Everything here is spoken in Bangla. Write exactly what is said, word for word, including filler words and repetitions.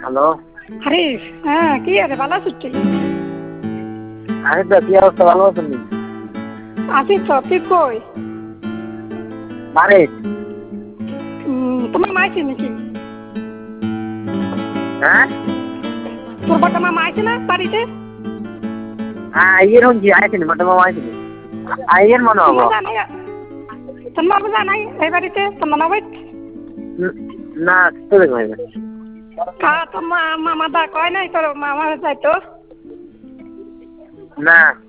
হ্যালো। হারিস, হ্যাঁ কি আছে ভালো আছিস তুই? আমি তো কি অবস্থা, ভালো আছেন? আছি তো, তুই কই? বাড়ি। তোমার মা আছে নাকি? হ্যাঁ তোর বড় মা আছে না বাড়িতে? আইয়ের হন কি আইছেন বড় মামা আইছেন আইয়ের মনে হবো। তোর মা বুঝা নাই এই বাড়িতে তোর মনে হয় না তো দেখবে কা তোর মা মামা দা কয় নাই তোর মামা যাইতো না।